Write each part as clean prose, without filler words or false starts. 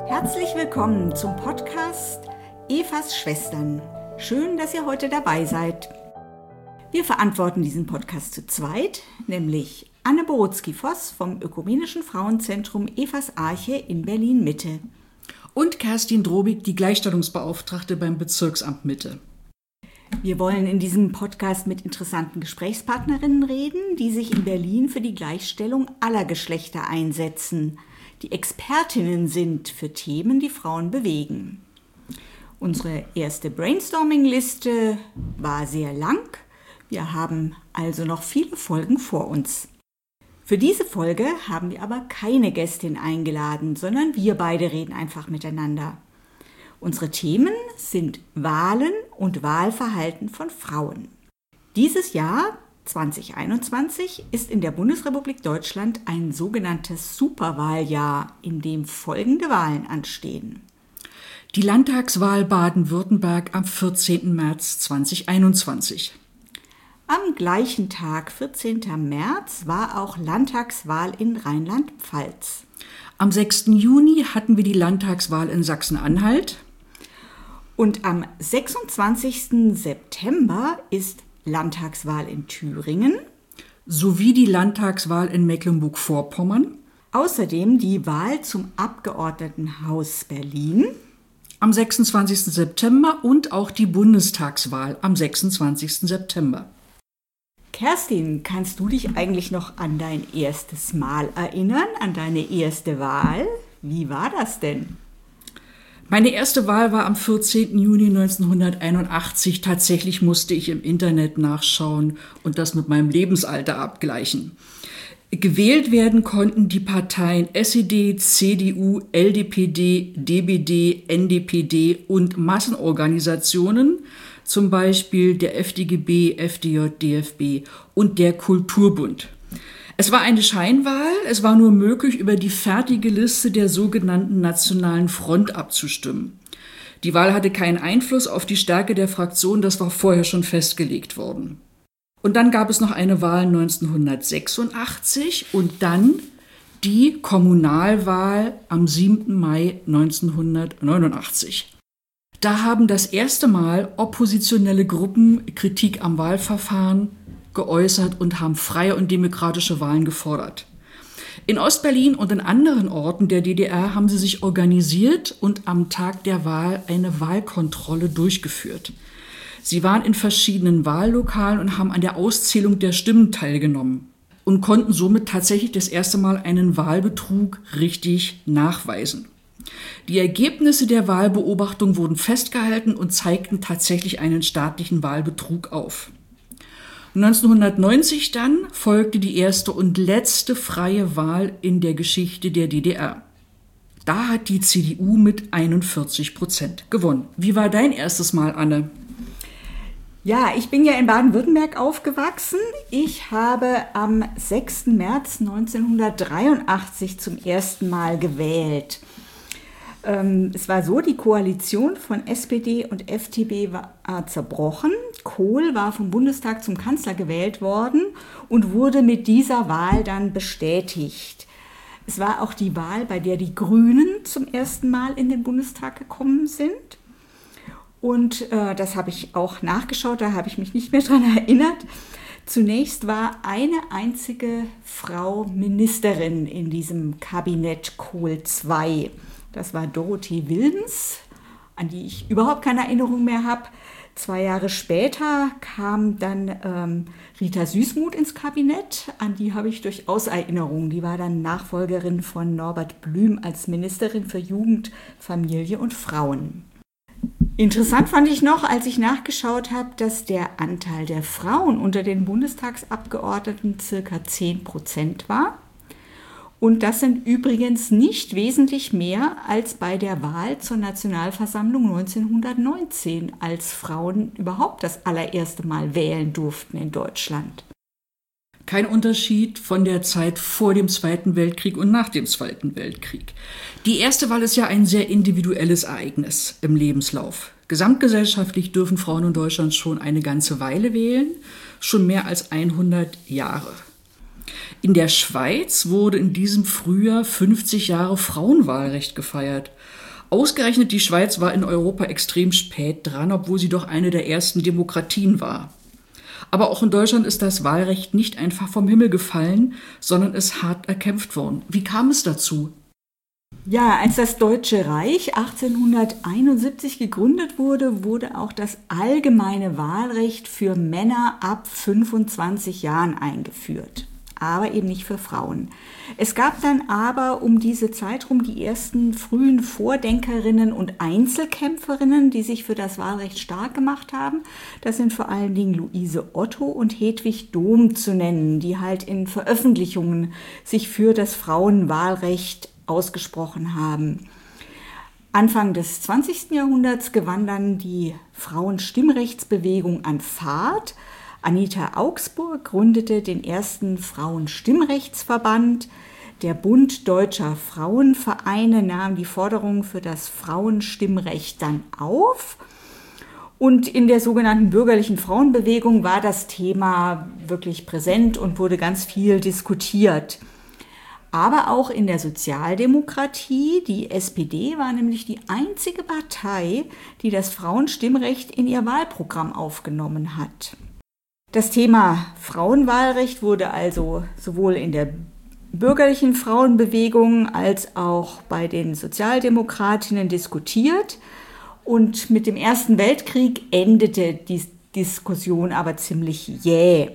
Herzlich willkommen zum Podcast Evas Schwestern. Schön, dass ihr heute dabei seid. Wir verantworten diesen Podcast zu zweit, nämlich Anne Borutzki-Voss vom Ökumenischen Frauenzentrum Evas Arche in Berlin-Mitte. Und Kerstin Drobig, die Gleichstellungsbeauftragte beim Bezirksamt Mitte. Wir wollen in diesem Podcast mit interessanten Gesprächspartnerinnen reden, die sich in Berlin für die Gleichstellung aller Geschlechter einsetzen, die Expertinnen sind für Themen, die Frauen bewegen. Unsere erste Brainstorming-Liste war sehr lang. Wir haben also noch viele Folgen vor uns. Für diese Folge haben wir aber keine Gästin eingeladen, sondern wir beide reden einfach miteinander. Unsere Themen sind Wahlen und Wahlverhalten von Frauen. Dieses Jahr, 2021, ist in der Bundesrepublik Deutschland ein sogenanntes Superwahljahr, in dem folgende Wahlen anstehen. Die Landtagswahl Baden-Württemberg am 14. März 2021. Am gleichen Tag, 14. März, war auch Landtagswahl in Rheinland-Pfalz. Am 6. Juni hatten wir die Landtagswahl in Sachsen-Anhalt. Und am 26. September ist Landtagswahl in Thüringen. Sowie die Landtagswahl in Mecklenburg-Vorpommern. Außerdem die Wahl zum Abgeordnetenhaus Berlin. Am 26. September und auch die Bundestagswahl am 26. September. Kerstin, kannst du dich eigentlich noch an dein erstes Mal erinnern, an deine erste Wahl? Wie war das denn? Meine erste Wahl war am 14. Juni 1981. Tatsächlich musste ich im Internet nachschauen und das mit meinem Lebensalter abgleichen. Gewählt werden konnten die Parteien SED, CDU, LDPD, DBD, NDPD und Massenorganisationen, zum Beispiel der FDGB, FDJ, DFB und der Kulturbund. Es war eine Scheinwahl, es war nur möglich, über die fertige Liste der sogenannten Nationalen Front abzustimmen. Die Wahl hatte keinen Einfluss auf die Stärke der Fraktion, das war vorher schon festgelegt worden. Und dann gab es noch eine Wahl 1986 und dann die Kommunalwahl am 7. Mai 1989. Da haben das erste Mal oppositionelle Gruppen Kritik am Wahlverfahren geäußert und haben freie und demokratische Wahlen gefordert. In Ostberlin und in anderen Orten der DDR haben sie sich organisiert und am Tag der Wahl eine Wahlkontrolle durchgeführt. Sie waren in verschiedenen Wahllokalen und haben an der Auszählung der Stimmen teilgenommen und konnten somit tatsächlich das erste Mal einen Wahlbetrug richtig nachweisen. Die Ergebnisse der Wahlbeobachtung wurden festgehalten und zeigten tatsächlich einen staatlichen Wahlbetrug auf. 1990 dann folgte die erste und letzte freie Wahl in der Geschichte der DDR. Da hat die CDU mit 41% gewonnen. Wie war dein erstes Mal, Anne? Ja, ich bin ja in Baden-Württemberg aufgewachsen. Ich habe am 6. März 1983 zum ersten Mal gewählt. Es war so, die Koalition von SPD und FDP war zerbrochen. Kohl war vom Bundestag zum Kanzler gewählt worden und wurde mit dieser Wahl dann bestätigt. Es war auch die Wahl, bei der die Grünen zum ersten Mal in den Bundestag gekommen sind. Und das habe ich auch nachgeschaut, da habe ich mich nicht mehr dran erinnert. Zunächst war eine einzige Frau Ministerin in diesem Kabinett Kohl II. Das war Dorothee Wildens, an die ich überhaupt keine Erinnerung mehr habe. 2 Jahre später kam dann Rita Süssmuth ins Kabinett, an die habe ich durchaus Erinnerungen. Die war dann Nachfolgerin von Norbert Blüm als Ministerin für Jugend, Familie und Frauen. Interessant fand ich noch, als ich nachgeschaut habe, dass der Anteil der Frauen unter den Bundestagsabgeordneten ca. 10% war. Und das sind übrigens nicht wesentlich mehr als bei der Wahl zur Nationalversammlung 1919, als Frauen überhaupt das allererste Mal wählen durften in Deutschland. Kein Unterschied von der Zeit vor dem Zweiten Weltkrieg und nach dem Zweiten Weltkrieg. Die erste Wahl ist ja ein sehr individuelles Ereignis im Lebenslauf. Gesamtgesellschaftlich dürfen Frauen in Deutschland schon eine ganze Weile wählen, schon mehr als 100 Jahre. In der Schweiz wurde in diesem Frühjahr 50 Jahre Frauenwahlrecht gefeiert. Ausgerechnet die Schweiz war in Europa extrem spät dran, obwohl sie doch eine der ersten Demokratien war. Aber auch in Deutschland ist das Wahlrecht nicht einfach vom Himmel gefallen, sondern ist hart erkämpft worden. Wie kam es dazu? Ja, als das Deutsche Reich 1871 gegründet wurde, wurde auch das allgemeine Wahlrecht für Männer ab 25 Jahren eingeführt, aber eben nicht für Frauen. Es gab dann aber um diese Zeit rum die ersten frühen Vordenkerinnen und Einzelkämpferinnen, die sich für das Wahlrecht stark gemacht haben. Das sind vor allen Dingen Luise Otto und Hedwig Dohm zu nennen, die halt in Veröffentlichungen sich für das Frauenwahlrecht ausgesprochen haben. Anfang des 20. Jahrhunderts gewann dann die Frauenstimmrechtsbewegung an Fahrt. Anita Augsburg gründete den ersten Frauenstimmrechtsverband. Der Bund Deutscher Frauenvereine nahm die Forderung für das Frauenstimmrecht dann auf. Und in der sogenannten bürgerlichen Frauenbewegung war das Thema wirklich präsent und wurde ganz viel diskutiert. Aber auch in der Sozialdemokratie, die SPD war nämlich die einzige Partei, die das Frauenstimmrecht in ihr Wahlprogramm aufgenommen hat. Das Thema Frauenwahlrecht wurde also sowohl in der bürgerlichen Frauenbewegung als auch bei den Sozialdemokratinnen diskutiert. Und mit dem Ersten Weltkrieg endete die Diskussion aber ziemlich jäh.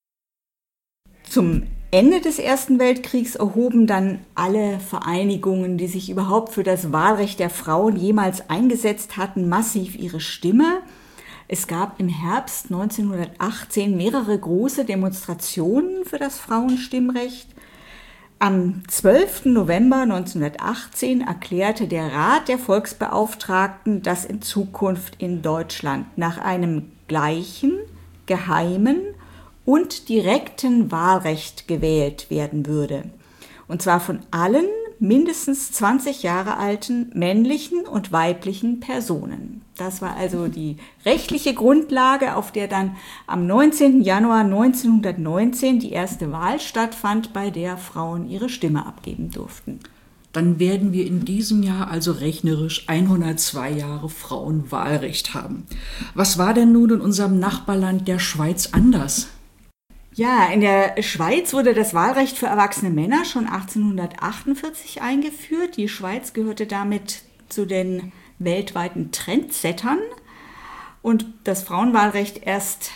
Zum Ende des Ersten Weltkriegs erhoben dann alle Vereinigungen, die sich überhaupt für das Wahlrecht der Frauen jemals eingesetzt hatten, massiv ihre Stimme. Es gab im Herbst 1918 mehrere große Demonstrationen für das Frauenstimmrecht. Am 12. November 1918 erklärte der Rat der Volksbeauftragten, dass in Zukunft in Deutschland nach einem gleichen, geheimen und direkten Wahlrecht gewählt werden würde. Und zwar von allen mindestens 20 Jahre alten männlichen und weiblichen Personen. Das war also die rechtliche Grundlage, auf der dann am 19. Januar 1919 die erste Wahl stattfand, bei der Frauen ihre Stimme abgeben durften. Dann werden wir in diesem Jahr also rechnerisch 102 Jahre Frauenwahlrecht haben. Was war denn nun in unserem Nachbarland der Schweiz anders? Ja, in der Schweiz wurde das Wahlrecht für erwachsene Männer schon 1848 eingeführt. Die Schweiz gehörte damit zu den weltweiten Trendsettern und das Frauenwahlrecht erst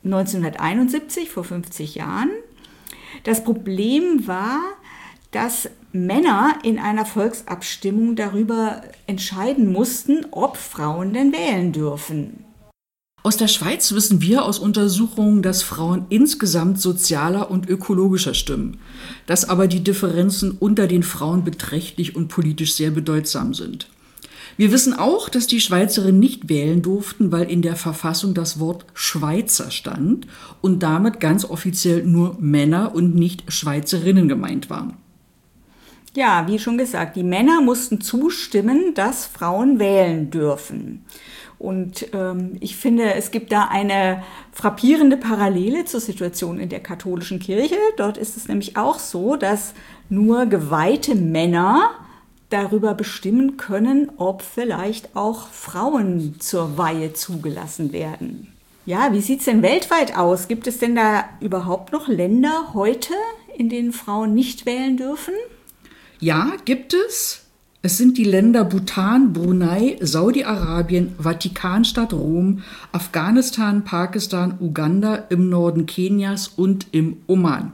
1971, vor 50 Jahren. Das Problem war, dass Männer in einer Volksabstimmung darüber entscheiden mussten, ob Frauen denn wählen dürfen. Aus der Schweiz wissen wir aus Untersuchungen, dass Frauen insgesamt sozialer und ökologischer stimmen, dass aber die Differenzen unter den Frauen beträchtlich und politisch sehr bedeutsam sind. Wir wissen auch, dass die Schweizerinnen nicht wählen durften, weil in der Verfassung das Wort Schweizer stand und damit ganz offiziell nur Männer und nicht Schweizerinnen gemeint waren. Ja, wie schon gesagt, die Männer mussten zustimmen, dass Frauen wählen dürfen. Und ich finde, es gibt da eine frappierende Parallele zur Situation in der katholischen Kirche. Dort ist es nämlich auch so, dass nur geweihte Männer darüber bestimmen können, ob vielleicht auch Frauen zur Weihe zugelassen werden. Ja, wie sieht's denn weltweit aus? Gibt es denn da überhaupt noch Länder heute, in denen Frauen nicht wählen dürfen? Ja, gibt es. Es sind die Länder Bhutan, Brunei, Saudi-Arabien, Vatikanstadt Rom, Afghanistan, Pakistan, Uganda, im Norden Kenias und im Oman.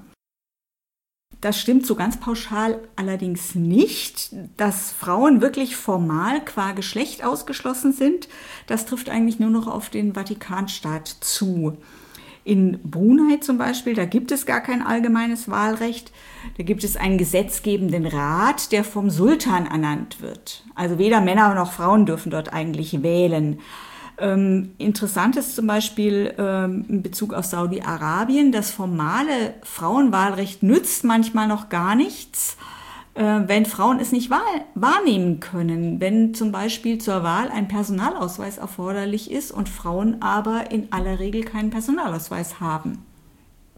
Das stimmt so ganz pauschal allerdings nicht, dass Frauen wirklich formal qua Geschlecht ausgeschlossen sind. Das trifft eigentlich nur noch auf den Vatikanstaat zu. In Brunei zum Beispiel, da gibt es gar kein allgemeines Wahlrecht. Da gibt es einen gesetzgebenden Rat, der vom Sultan ernannt wird. Also weder Männer noch Frauen dürfen dort eigentlich wählen. Interessant ist zum Beispiel in Bezug auf Saudi-Arabien, das formale Frauenwahlrecht nützt manchmal noch gar nichts, wenn Frauen es nicht wahrnehmen können. Wenn zum Beispiel zur Wahl ein Personalausweis erforderlich ist und Frauen aber in aller Regel keinen Personalausweis haben.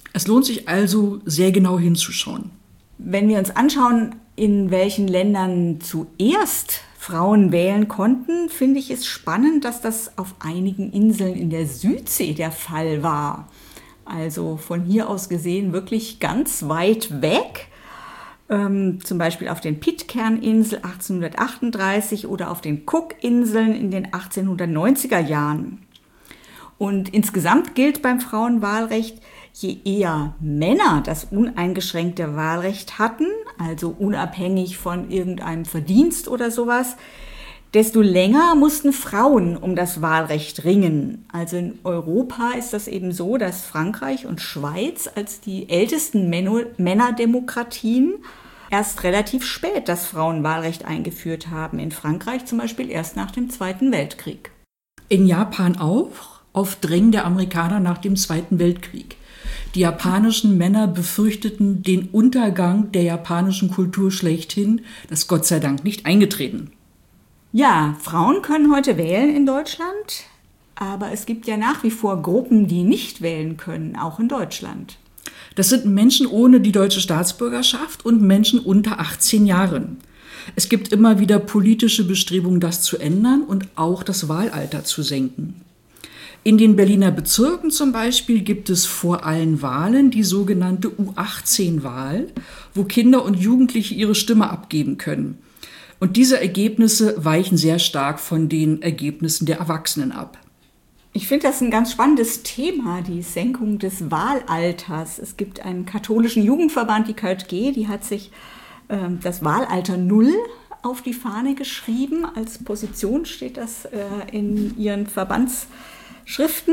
Es lohnt sich also, sehr genau hinzuschauen. Wenn wir uns anschauen, in welchen Ländern zuerst Frauen wählen konnten, finde ich es spannend, dass das auf einigen Inseln in der Südsee der Fall war. Also von hier aus gesehen wirklich ganz weit weg. Zum Beispiel auf den Pitcairn-Inseln 1838 oder auf den Cook-Inseln in den 1890er Jahren. Und insgesamt gilt beim Frauenwahlrecht, je eher Männer das uneingeschränkte Wahlrecht hatten, also unabhängig von irgendeinem Verdienst oder sowas, desto länger mussten Frauen um das Wahlrecht ringen. Also in Europa ist das eben so, dass Frankreich und Schweiz als die ältesten Männerdemokratien erst relativ spät das Frauenwahlrecht eingeführt haben. In Frankreich zum Beispiel erst nach dem Zweiten Weltkrieg. In Japan auch, auf Drängen der Amerikaner nach dem Zweiten Weltkrieg. Die japanischen Männer befürchteten den Untergang der japanischen Kultur schlechthin, das ist Gott sei Dank nicht eingetreten. Ja, Frauen können heute wählen in Deutschland, aber es gibt ja nach wie vor Gruppen, die nicht wählen können, auch in Deutschland. Das sind Menschen ohne die deutsche Staatsbürgerschaft und Menschen unter 18 Jahren. Es gibt immer wieder politische Bestrebungen, das zu ändern und auch das Wahlalter zu senken. In den Berliner Bezirken zum Beispiel gibt es vor allen Wahlen die sogenannte U18-Wahl, wo Kinder und Jugendliche ihre Stimme abgeben können. Und diese Ergebnisse weichen sehr stark von den Ergebnissen der Erwachsenen ab. Ich finde das ein ganz spannendes Thema, die Senkung des Wahlalters. Es gibt einen katholischen Jugendverband, die KJG, die hat sich das Wahlalter 0 auf die Fahne geschrieben. Als Position steht das in ihren Verbandsschriften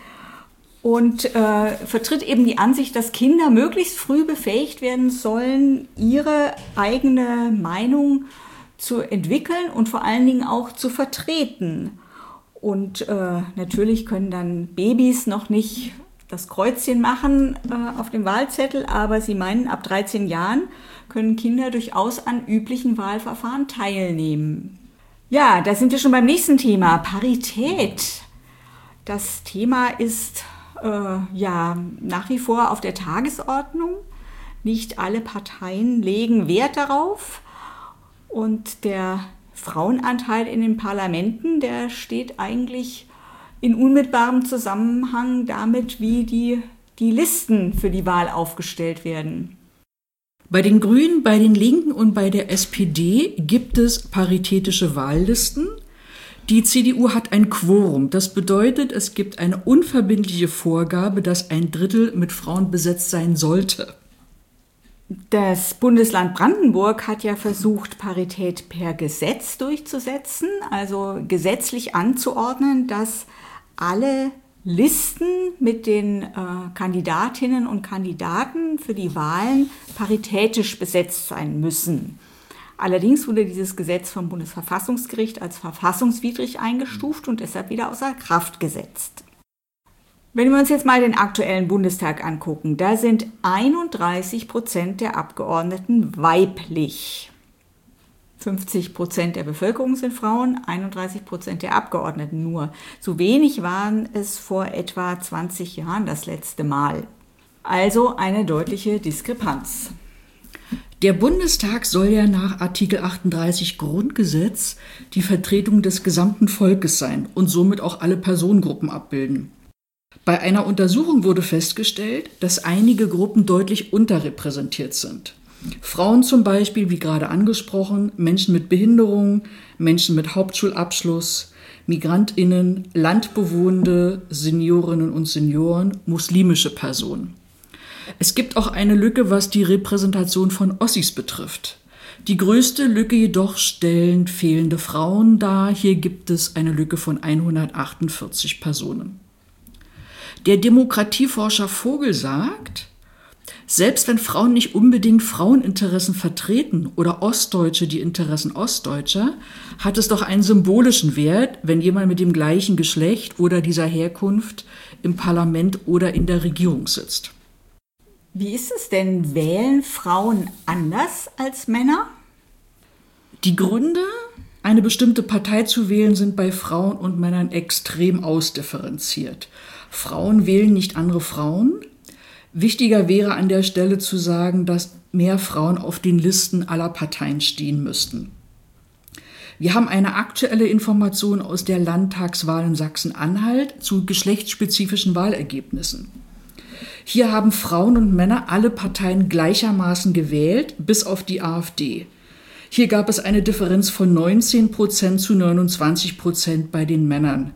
und vertritt eben die Ansicht, dass Kinder möglichst früh befähigt werden sollen, ihre eigene Meinung zu entwickeln und vor allen Dingen auch zu vertreten. Und natürlich können dann Babys noch nicht das Kreuzchen machen auf dem Wahlzettel, aber sie meinen, ab 13 Jahren können Kinder durchaus an üblichen Wahlverfahren teilnehmen. Ja, da sind wir schon beim nächsten Thema, Parität. Das Thema ist nach wie vor auf der Tagesordnung. Nicht alle Parteien legen Wert darauf und der Frauenanteil in den Parlamenten, der steht eigentlich in unmittelbarem Zusammenhang damit, wie die Listen für die Wahl aufgestellt werden. Bei den Grünen, bei den Linken und bei der SPD gibt es paritätische Wahllisten. Die CDU hat ein Quorum. Das bedeutet, es gibt eine unverbindliche Vorgabe, dass 1/3 mit Frauen besetzt sein sollte. Das Bundesland Brandenburg hat ja versucht, Parität per Gesetz durchzusetzen, also gesetzlich anzuordnen, dass alle Listen mit den Kandidatinnen und Kandidaten für die Wahlen paritätisch besetzt sein müssen. Allerdings wurde dieses Gesetz vom Bundesverfassungsgericht als verfassungswidrig eingestuft und deshalb wieder außer Kraft gesetzt. Wenn wir uns jetzt mal den aktuellen Bundestag angucken, da sind 31% der Abgeordneten weiblich. 50% der Bevölkerung sind Frauen, 31% der Abgeordneten nur. So wenig waren es vor etwa 20 Jahren das letzte Mal. Also eine deutliche Diskrepanz. Der Bundestag soll ja nach Artikel 38 Grundgesetz die Vertretung des gesamten Volkes sein und somit auch alle Personengruppen abbilden. Bei einer Untersuchung wurde festgestellt, dass einige Gruppen deutlich unterrepräsentiert sind. Frauen zum Beispiel, wie gerade angesprochen, Menschen mit Behinderung, Menschen mit Hauptschulabschluss, MigrantInnen, Landbewohnende, Seniorinnen und Senioren, muslimische Personen. Es gibt auch eine Lücke, was die Repräsentation von Ossis betrifft. Die größte Lücke jedoch stellen fehlende Frauen dar. Hier gibt es eine Lücke von 148 Personen. Der Demokratieforscher Vogel sagt, selbst wenn Frauen nicht unbedingt Fraueninteressen vertreten oder Ostdeutsche die Interessen Ostdeutscher, hat es doch einen symbolischen Wert, wenn jemand mit dem gleichen Geschlecht oder dieser Herkunft im Parlament oder in der Regierung sitzt. Wie ist es denn? Wählen Frauen anders als Männer? Die Gründe, eine bestimmte Partei zu wählen, sind bei Frauen und Männern extrem ausdifferenziert. Frauen wählen nicht andere Frauen. Wichtiger wäre an der Stelle zu sagen, dass mehr Frauen auf den Listen aller Parteien stehen müssten. Wir haben eine aktuelle Information aus der Landtagswahl in Sachsen-Anhalt zu geschlechtsspezifischen Wahlergebnissen. Hier haben Frauen und Männer alle Parteien gleichermaßen gewählt, bis auf die AfD. Hier gab es eine Differenz von 19% zu 29% bei den Männern.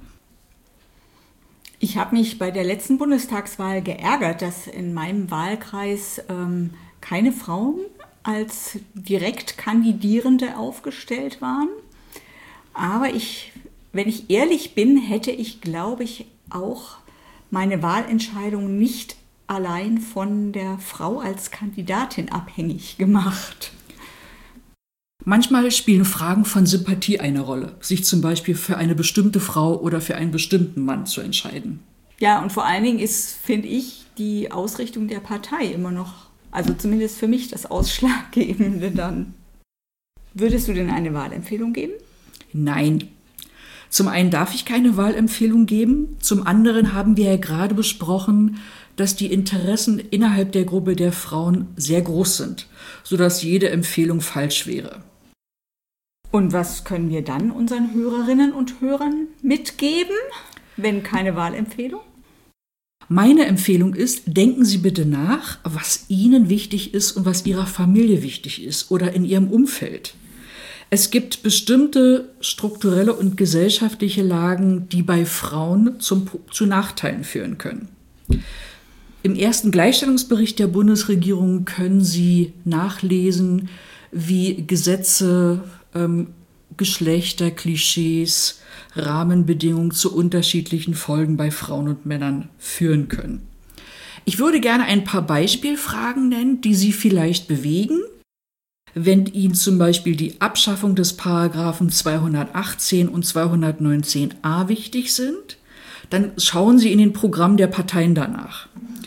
Ich habe mich bei der letzten Bundestagswahl geärgert, dass in meinem Wahlkreis keine Frauen als Direktkandidierende aufgestellt waren. Aber wenn ich ehrlich bin, hätte ich, glaube ich, auch meine Wahlentscheidung nicht allein von der Frau als Kandidatin abhängig gemacht. Manchmal spielen Fragen von Sympathie eine Rolle, sich zum Beispiel für eine bestimmte Frau oder für einen bestimmten Mann zu entscheiden. Ja, und vor allen Dingen ist, finde ich, die Ausrichtung der Partei immer noch, also zumindest für mich, das Ausschlaggebende dann. Würdest du denn eine Wahlempfehlung geben? Nein. Zum einen darf ich keine Wahlempfehlung geben, zum anderen haben wir ja gerade besprochen, dass die Interessen innerhalb der Gruppe der Frauen sehr groß sind, sodass jede Empfehlung falsch wäre. Und was können wir dann unseren Hörerinnen und Hörern mitgeben, wenn keine Wahlempfehlung? Meine Empfehlung ist, denken Sie bitte nach, was Ihnen wichtig ist und was Ihrer Familie wichtig ist oder in Ihrem Umfeld. Es gibt bestimmte strukturelle und gesellschaftliche Lagen, die bei Frauen zu Nachteilen führen können. Im ersten Gleichstellungsbericht der Bundesregierung können Sie nachlesen, wie Gesetze, Geschlechterklischees, Rahmenbedingungen zu unterschiedlichen Folgen bei Frauen und Männern führen können. Ich würde gerne ein paar Beispielfragen nennen, die Sie vielleicht bewegen. Wenn Ihnen zum Beispiel die Abschaffung des Paragraphen 218 und 219a wichtig sind, dann schauen Sie in den Programmen der Parteien danach.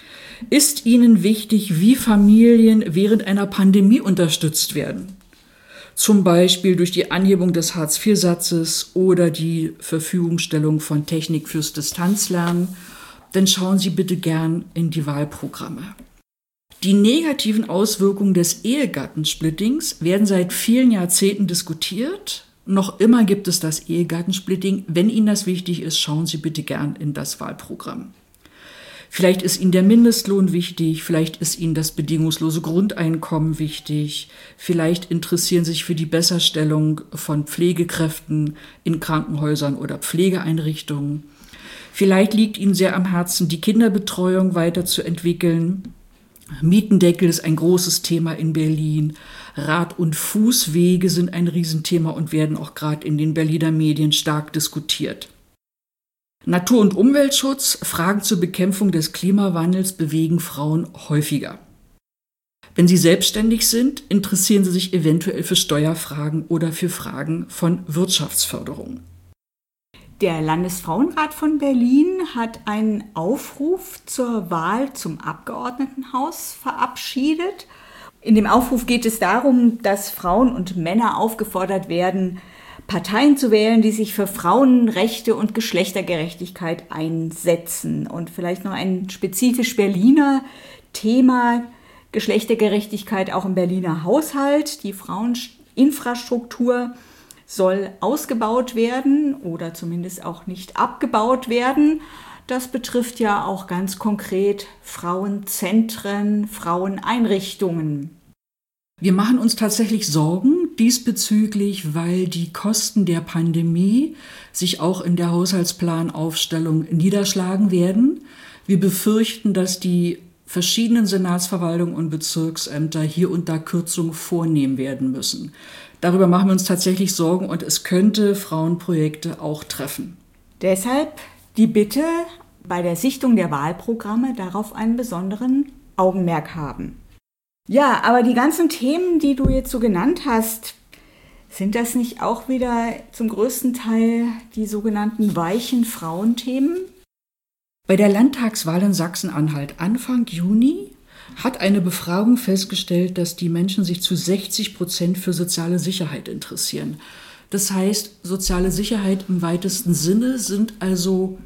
Ist Ihnen wichtig, wie Familien während einer Pandemie unterstützt werden? Zum Beispiel durch die Anhebung des Hartz-IV-Satzes oder die Verfügungstellung von Technik fürs Distanzlernen, dann schauen Sie bitte gern in die Wahlprogramme. Die negativen Auswirkungen des Ehegattensplittings werden seit vielen Jahrzehnten diskutiert. Noch immer gibt es das Ehegattensplitting. Wenn Ihnen das wichtig ist, schauen Sie bitte gern in das Wahlprogramm. Vielleicht ist Ihnen der Mindestlohn wichtig, vielleicht ist Ihnen das bedingungslose Grundeinkommen wichtig, vielleicht interessieren Sie sich für die Besserstellung von Pflegekräften in Krankenhäusern oder Pflegeeinrichtungen. Vielleicht liegt Ihnen sehr am Herzen, die Kinderbetreuung weiterzuentwickeln. Mietendeckel ist ein großes Thema in Berlin. Rad- und Fußwege sind ein Riesenthema und werden auch gerade in den Berliner Medien stark diskutiert. Natur- und Umweltschutz, Fragen zur Bekämpfung des Klimawandels bewegen Frauen häufiger. Wenn Sie selbstständig sind, interessieren Sie sich eventuell für Steuerfragen oder für Fragen von Wirtschaftsförderung. Der Landesfrauenrat von Berlin hat einen Aufruf zur Wahl zum Abgeordnetenhaus verabschiedet. In dem Aufruf geht es darum, dass Frauen und Männer aufgefordert werden, Parteien zu wählen, die sich für Frauenrechte und Geschlechtergerechtigkeit einsetzen. Und vielleicht noch ein spezifisch Berliner Thema, Geschlechtergerechtigkeit auch im Berliner Haushalt. Die Fraueninfrastruktur soll ausgebaut werden oder zumindest auch nicht abgebaut werden. Das betrifft ja auch ganz konkret Frauenzentren, Fraueneinrichtungen. Wir machen uns tatsächlich Sorgen diesbezüglich, weil die Kosten der Pandemie sich auch in der Haushaltsplanaufstellung niederschlagen werden. Wir befürchten, dass die verschiedenen Senatsverwaltungen und Bezirksämter hier und da Kürzungen vornehmen werden müssen. Darüber machen wir uns tatsächlich Sorgen und es könnte Frauenprojekte auch treffen. Deshalb die Bitte, bei der Sichtung der Wahlprogramme darauf einen besonderen Augenmerk haben. Ja, aber die ganzen Themen, die du jetzt so genannt hast, sind das nicht auch wieder zum größten Teil die sogenannten weichen Frauenthemen? Bei der Landtagswahl in Sachsen-Anhalt Anfang Juni hat eine Befragung festgestellt, dass die Menschen sich zu 60% für soziale Sicherheit interessieren. Das heißt, soziale Sicherheit im weitesten Sinne sind also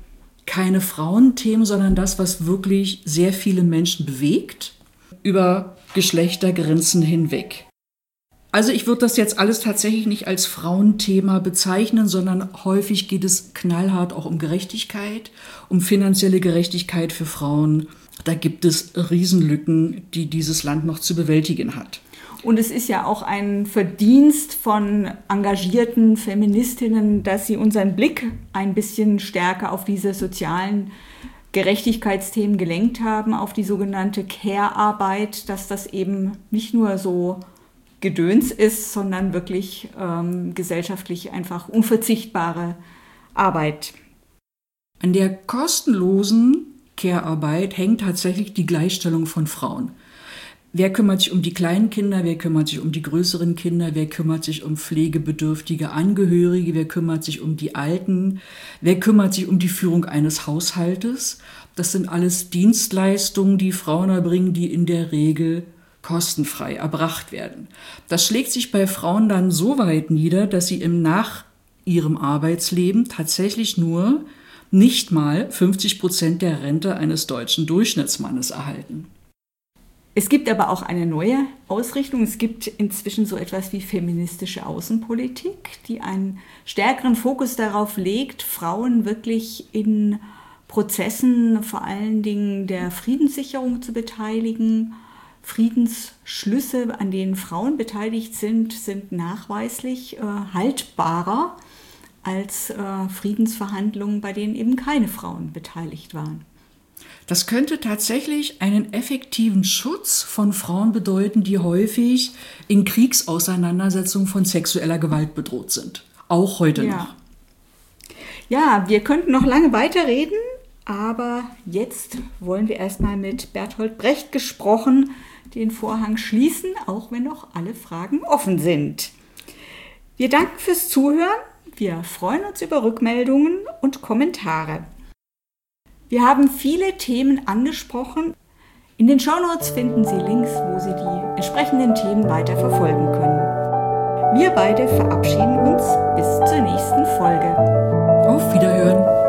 keine Frauenthemen, sondern das, was wirklich sehr viele Menschen bewegt, über Geschlechtergrenzen hinweg. Also ich würde das jetzt alles tatsächlich nicht als Frauenthema bezeichnen, sondern häufig geht es knallhart auch um Gerechtigkeit, um finanzielle Gerechtigkeit für Frauen. Da gibt es Riesenlücken, die dieses Land noch zu bewältigen hat. Und es ist ja auch ein Verdienst von engagierten Feministinnen, dass sie unseren Blick ein bisschen stärker auf diese sozialen Gerechtigkeitsthemen gelenkt haben, auf die sogenannte Care-Arbeit, dass das eben nicht nur so Gedöns ist, sondern wirklich gesellschaftlich einfach unverzichtbare Arbeit. An der kostenlosen Care-Arbeit hängt tatsächlich die Gleichstellung von Frauen. Wer kümmert sich um die kleinen Kinder, wer kümmert sich um die größeren Kinder, wer kümmert sich um pflegebedürftige Angehörige, wer kümmert sich um die Alten, wer kümmert sich um die Führung eines Haushaltes. Das sind alles Dienstleistungen, die Frauen erbringen, die in der Regel kostenfrei erbracht werden. Das schlägt sich bei Frauen dann so weit nieder, dass sie nach ihrem Arbeitsleben tatsächlich nur nicht mal 50% der Rente eines deutschen Durchschnittsmannes erhalten. Es gibt aber auch eine neue Ausrichtung. Es gibt inzwischen so etwas wie feministische Außenpolitik, die einen stärkeren Fokus darauf legt, Frauen wirklich in Prozessen, vor allen Dingen der Friedenssicherung zu beteiligen. Friedensschlüsse, an denen Frauen beteiligt sind, sind nachweislich haltbarer als Friedensverhandlungen, bei denen eben keine Frauen beteiligt waren. Das könnte tatsächlich einen effektiven Schutz von Frauen bedeuten, die häufig in Kriegsauseinandersetzungen von sexueller Gewalt bedroht sind. Auch heute noch. Ja, wir könnten noch lange weiterreden, aber jetzt wollen wir erstmal mit Bertolt Brecht gesprochen den Vorhang schließen, auch wenn noch alle Fragen offen sind. Wir danken fürs Zuhören. Wir freuen uns über Rückmeldungen und Kommentare. Wir haben viele Themen angesprochen. In den Shownotes finden Sie Links, wo Sie die entsprechenden Themen weiter verfolgen können. Wir beide verabschieden uns bis zur nächsten Folge. Auf Wiederhören!